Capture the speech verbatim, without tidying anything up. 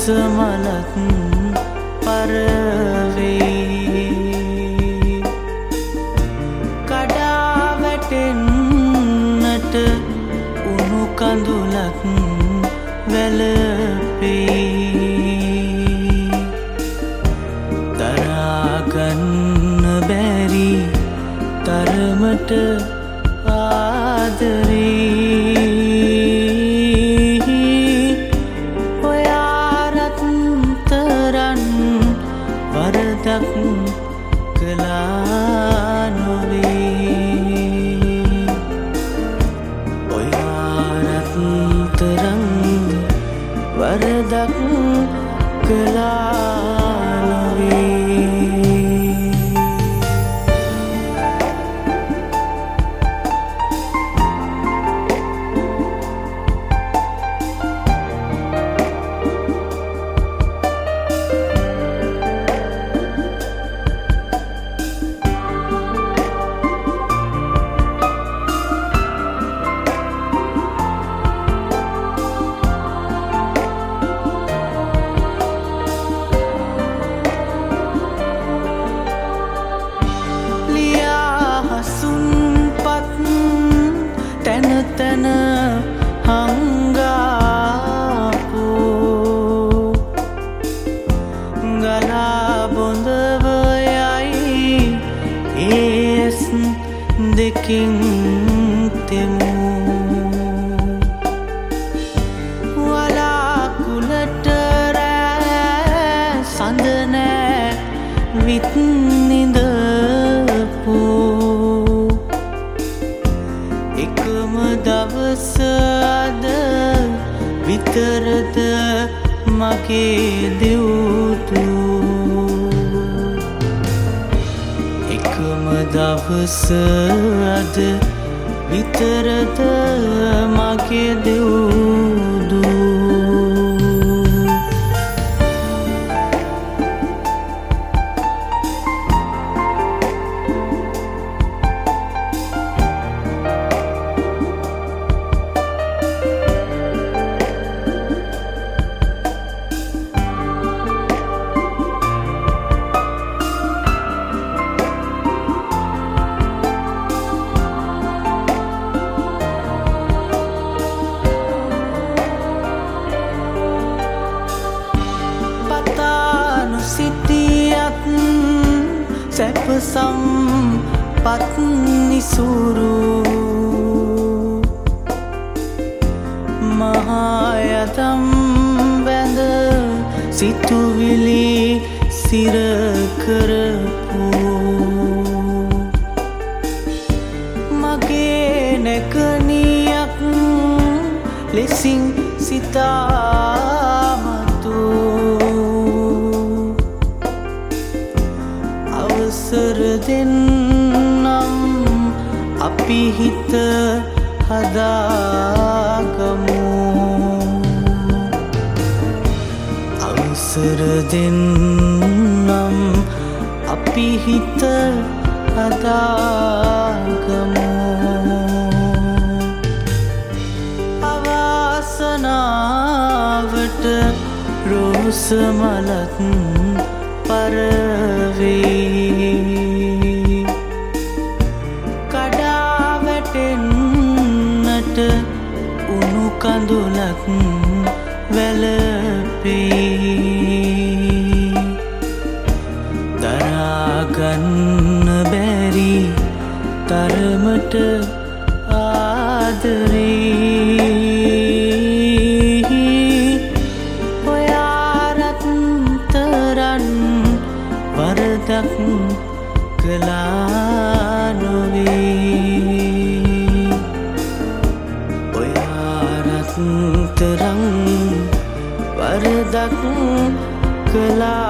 මලක් පරවේ කඩා වැටෙන්නට උණු කඳුලක් වැළපේ දරාගන්න බැරි තරමට ආදරේ වරදක් කළා නොවේ ඔයාරත් තරම් වරදක් කළා නොවේ තැන තැන හංගාපු ගලා බොඳව යයි ඒස් දෙකින් තෙමු වලාකුළට රෑ සඳ නෑ විත් නිඳපු එකම දවස අද විතරද මගේ දෙව්තු එකම දවස අද විතරද මගේ දෙව්දු සිටියත් සැප සම්පත් නිසුරු මහායතම් බැඳ සිතුවිලි සිර කරපු මගේ නැකනියක් ලෙසින් සිතාමතු අවසර දෙන්නම් අපි හිත හදාගමු අවසර දෙන්නම් අපි හිත හදාගමු අවාසනාවට රෝස මලක් පරවේ කඩා වැටෙන්නට උණු කඳුලක් වැළපේ දරාගන්න බැරි තරමට ආදරේ වරදක් කළා නොවේ ඔයාරත් තරම් වරදක් කළා